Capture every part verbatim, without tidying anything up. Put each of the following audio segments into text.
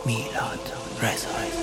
میلاد رضایی.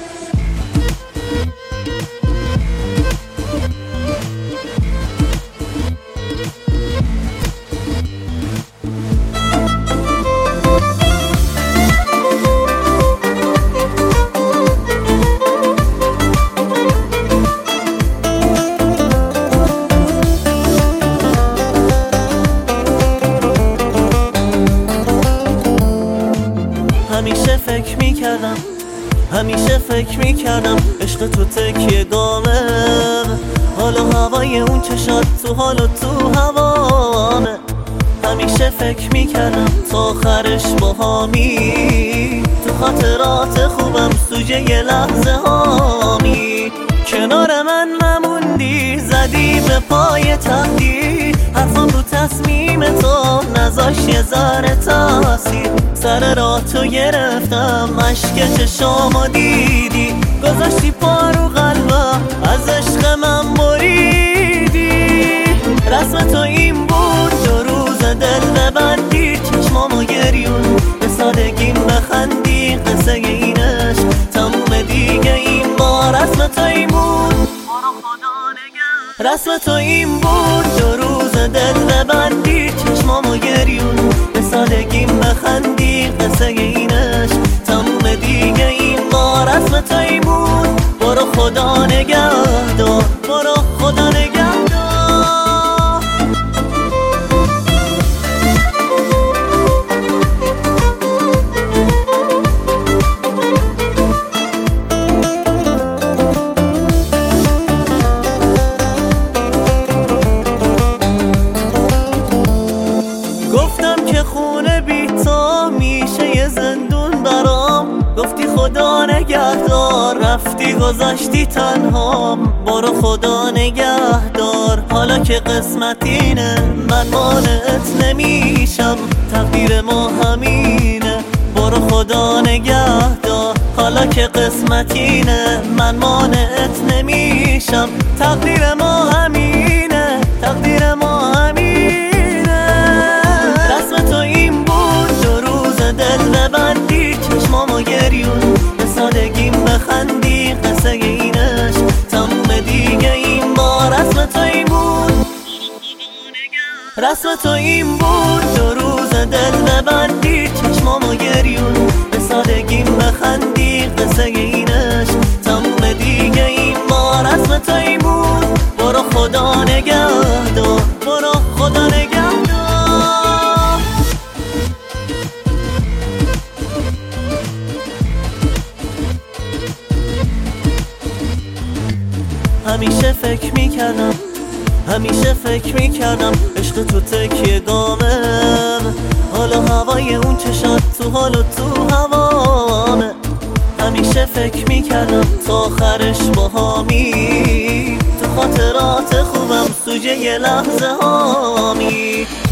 همیشه فکر میکردم همیشه فکر میکردم عشق تو تکیه گامه، حالا هوای اون چشات تو حال و تو هوامه. همیشه فکر میکردم تا آخرش باهامی، تو خاطرات خوبم سوژه یه لحظه هامی. کنار من نموندی، زدی به پای تقدیر، حرفم رو تصمیم تو نذاش یه ذره تاثیر. سر راه تو گرفتم، عشق چشامو دیدی، گذاشتی پا رو قلبم، از عشق من بریدی. رسم تو این بود، دو روز دل ببندی، چشمامو گریون به سادگیم بخندی. قصه این عشق تموم دیگه این بار، رسم تو این بود، رسم تو این بود، دو روز دل ببندی، چشمامو گریون به سادگیم بخندی. قصه این عشق تموم دیگه این بار، رسم تو این بود. برو خدا نگهدار، برو خدا نگهدار. گفتم که خونه بی تو میشه یه زندون برام، گفتی خدا نگهدار، رفتی گذاشتی تنهام. برو خدا نگهدار، حالا که قسمت اینه من مانعت نمیشم، تقدیر ما همینه. برو خدا نگهدار، حالا که قسمت اینه من مانعت نمیشم، تقدیر ما همینه، تقدیر ما همینه. ببندی چشمامو گریون به سادگیم بخندی. قصه این عشق تموم دیگه این بار، رسم تو این بود، رسم تو این بود، دو روز دل ببندی چشمامو گریون به سادگیم بخندی. قصه این عشق تموم دیگه این بار، رسم تو این بود. برو خدا نگهدار، برو خدا نگهدار. همیشه فکر میکردم همیشه فکر میکردم عشق تو تکیه گامه، حالا هوای اون چشات تو حال و تو هوامه. همیشه فکر میکردم تا آخرش باهامی، تو خاطرات خوبم سوژه یه لحظه هامی.